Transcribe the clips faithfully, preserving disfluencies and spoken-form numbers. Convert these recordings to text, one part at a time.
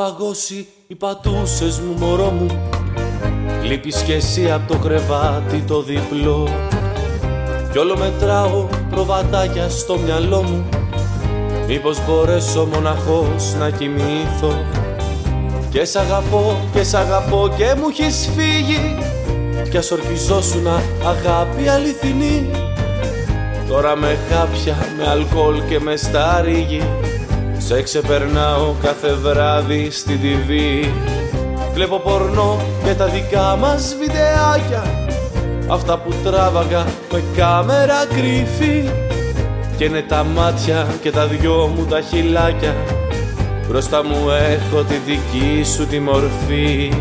παγώσει οι πατούσες μου, μωρό μου. Λείπεις κι εσύ απ' το κρεβάτι το διπλό. Κι όλο μετράω προβατάκια στο μυαλό μου. Μήπως μπορέσω μοναχός να κοιμηθώ. Και σ' αγαπώ και σ' αγαπώ και μου έχεις φύγει. Κι ας ορκιζόσουνα αγάπη αληθινή. Τώρα με χάπια, με αλκοόλ και με στάριγγι. Σε ξεπερνάω κάθε βράδυ στην τι βι. Βλέπω πορνό και τα δικά μας βιντεάκια. Αυτά που τράβαγα με κάμερα κρυφή. Και είναι τα μάτια και τα δυο μου τα χειλάκια. Μπροστά μου έχω τη δική σου τη μορφή.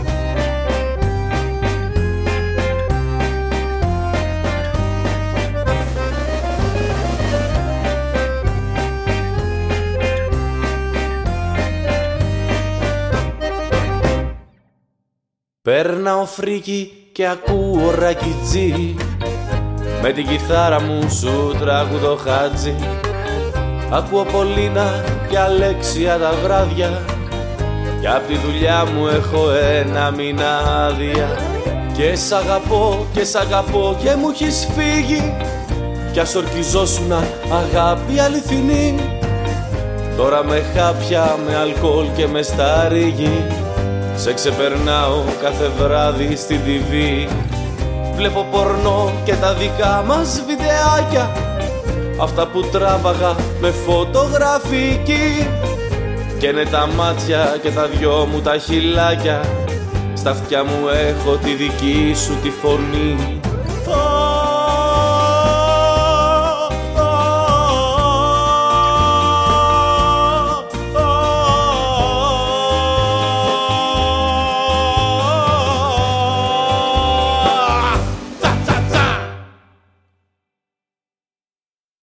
Παίρναω φρίκι και ακούω ρακιτζί. Με την κιθάρα μου σου τραγουδώ χάτζι. Ακούω Πολίνα και Αλέξια τα βράδια. Κι απ' τη δουλειά μου έχω ένα μήνα άδεια. Και σ' αγαπώ και σ' αγαπώ και μου έχεις φύγει. Κι ας ορκιζόσουνα αγάπη αληθινή. Τώρα με χάπια, με αλκοόλ και με στάριγγι. Σε ξεπερνάω κάθε βράδυ στην τι βι. Βλέπω πορνό και τα δικά μας βιντεάκια. Αυτά που τράβαγα με φωτογραφική. Και είναι τα μάτια και τα δυο μου τα χειλάκια. Στα αυτιά μου έχω τη δική σου τη φωνή.